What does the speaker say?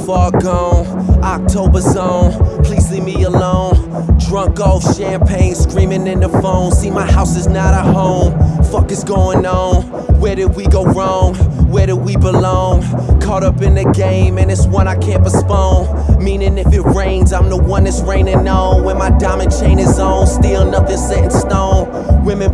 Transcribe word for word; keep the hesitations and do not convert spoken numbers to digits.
far gone, October zone, please leave me alone. Drunk off champagne, screaming in the phone. See, my house is not a home. Fuck is going on? Where did we go wrong? Where do we belong? Caught up in the game, and it's one I can't postpone. Meaning if it rains, I'm the one that's raining on. When my diamond chain is on, still nothing set in stone. Women